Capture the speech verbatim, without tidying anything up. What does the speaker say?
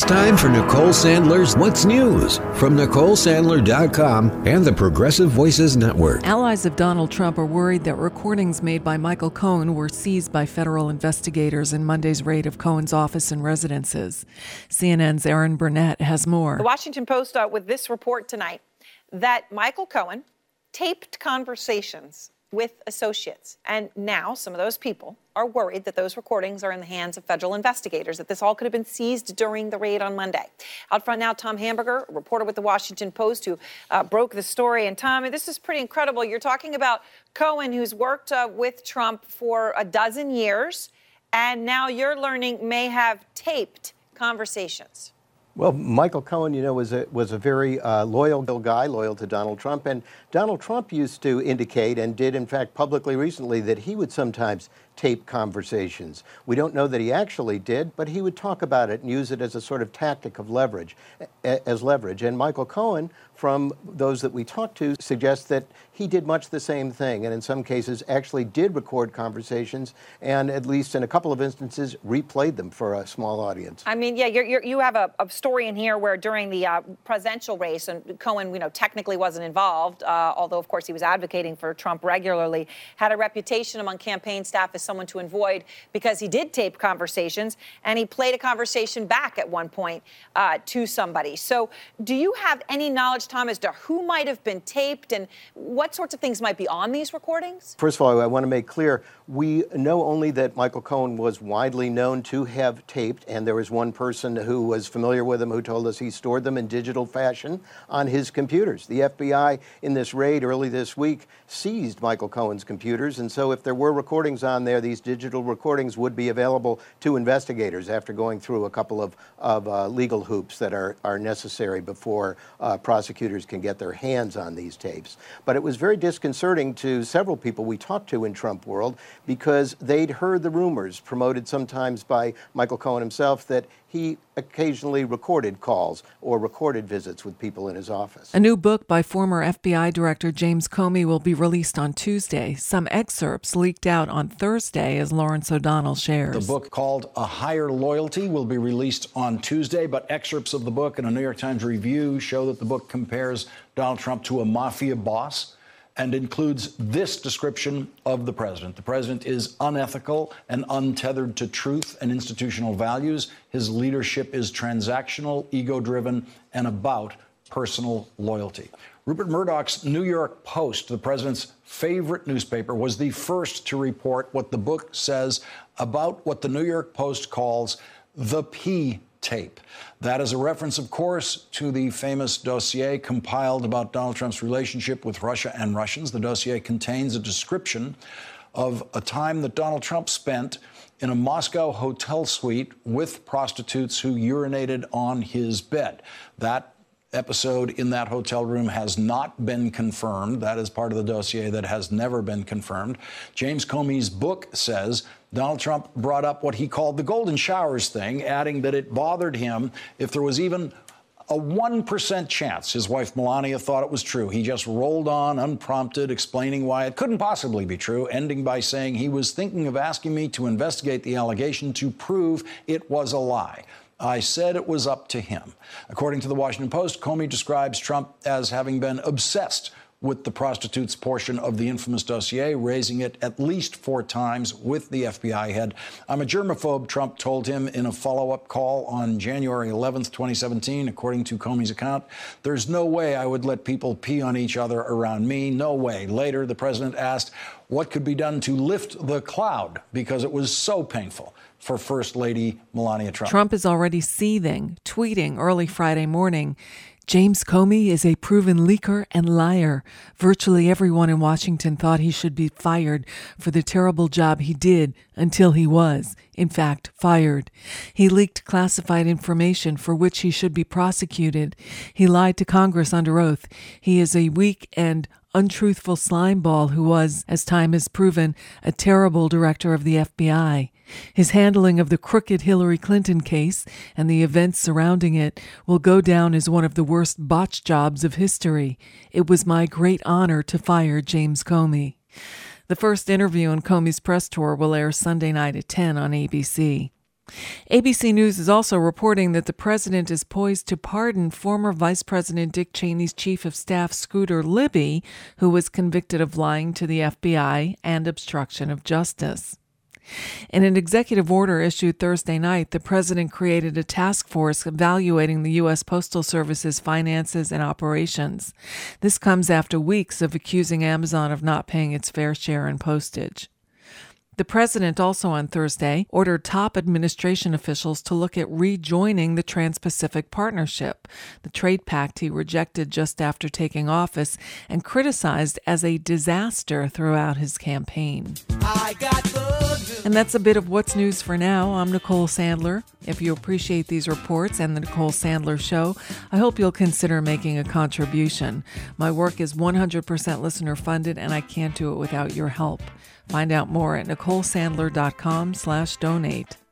time for Nicole Sandler's What's News from Nicole Sandler dot com and the Progressive Voices Network. Allies of Donald Trump are worried that recordings made by Michael Cohen were seized by federal investigators in Monday's raid of Cohen's office and residences. C N N's Erin Burnett has more. The Washington Post uh, with this report tonight that Michael Cohen taped conversations with associates. And now some of those people are worried that those recordings are in the hands of federal investigators, that this all could have been seized during the raid on Monday. Out front now, Tom Hamburger, a reporter with the Washington Post, who uh, broke the story. And Tom, this is pretty incredible. You're talking about Cohen, who's worked uh, with Trump for a dozen years, and now you're learning may have taped conversations. Well, Michael Cohen, you know, was a was a very uh, loyal guy, loyal to Donald Trump. And Donald Trump used to indicate, and did in fact publicly recently, that he would sometimes tape conversations. We don't know that he actually did, but he would talk about it and use it as a sort of tactic of leverage, as leverage. And Michael Cohen, from those that we talked to, suggests that he did much the same thing, and in some cases actually did record conversations, and at least in a couple of instances replayed them for a small audience. I mean, yeah, you're, you're, you have a, a story in here where during the uh, presidential race, and Cohen, you know, technically wasn't involved, uh, although of course he was advocating for Trump regularly, had a reputation among campaign staff as someone to avoid because he did tape conversations, and he played a conversation back at one point uh, to somebody. So do you have any knowledge, Tom, as to who might have been taped and what sorts of things might be on these recordings? First of all, I want to make clear, we know only that Michael Cohen was widely known to have taped, and there was one person who was familiar with him who told us he stored them in digital fashion on his computers. The F B I in this raid early this week seized Michael Cohen's computers, and so if there were recordings on there, these digital recordings would be available to investigators after going through a couple of, of uh, legal hoops that are, are necessary before uh, prosecutors can get their hands on these tapes. But it was very disconcerting to several people we talked to in Trump world because they'd heard the rumors, promoted sometimes by Michael Cohen himself, that he occasionally recorded calls or recorded visits with people in his office. A new book by former F B I Director James Comey will be released on Tuesday. Some excerpts leaked out on Thursday, as Lawrence O'Donnell shares. The book, called A Higher Loyalty, will be released on Tuesday, but excerpts of the book in a New York Times review show that the book compares Donald Trump to a mafia boss and includes this description of the president. The president is unethical and untethered to truth and institutional values. His leadership is transactional, ego-driven, and about personal loyalty. Rupert Murdoch's New York Post, the president's favorite newspaper, was the first to report what the book says about what the New York Post calls the P tape. That is a reference, of course, to the famous dossier compiled about Donald Trump's relationship with Russia and Russians. The dossier contains a description of a time that Donald Trump spent in a Moscow hotel suite with prostitutes who urinated on his bed. That episode in that hotel room has not been confirmed. That is part of the dossier that has never been confirmed. James Comey's book says Donald Trump brought up what he called the golden showers thing, adding that it bothered him if there was even a one percent chance his wife Melania thought it was true. He just rolled on unprompted, explaining why it couldn't possibly be true, ending by saying he was thinking of asking me to investigate the allegation to prove it was a lie. I said it was up to him. According to the Washington Post, Comey describes Trump as having been obsessed with the prostitutes portion of the infamous dossier, raising it at least four times with the F B I head. I'm a germaphobe, Trump told him in a follow-up call on January eleventh, twenty seventeen, according to Comey's account. There's no way I would let people pee on each other around me. No way. Later, the president asked what could be done to lift the cloud because it was so painful for First Lady Melania Trump. Trump is already seething, tweeting early Friday morning, James Comey is a proven leaker and liar. Virtually everyone in Washington thought he should be fired for the terrible job he did until he was, in fact, fired. He leaked classified information for which he should be prosecuted. He lied to Congress under oath. He is a weak and untruthful slimeball who was, as time has proven, a terrible director of the F B I. His handling of the crooked Hillary Clinton case and the events surrounding it will go down as one of the worst botch jobs of history. It was my great honor to fire James Comey. The first interview on Comey's press tour will air Sunday night at ten on A B C. A B C News is also reporting that the president is poised to pardon former Vice President Dick Cheney's chief of staff, Scooter Libby, who was convicted of lying to the F B I and obstruction of justice. In an executive order issued Thursday night, the president created a task force evaluating the U S. Postal Service's finances and operations. This comes after weeks of accusing Amazon of not paying its fair share in postage. The president also on Thursday ordered top administration officials to look at rejoining the Trans-Pacific Partnership, the trade pact he rejected just after taking office and criticized as a disaster throughout his campaign. I got the and that's a bit of what's news for now. I'm Nicole Sandler. If you appreciate these reports and the Nicole Sandler Show, I hope you'll consider making a contribution. My work is one hundred percent listener funded, and I can't do it without your help. Find out more at nicolesandler.com slash donate.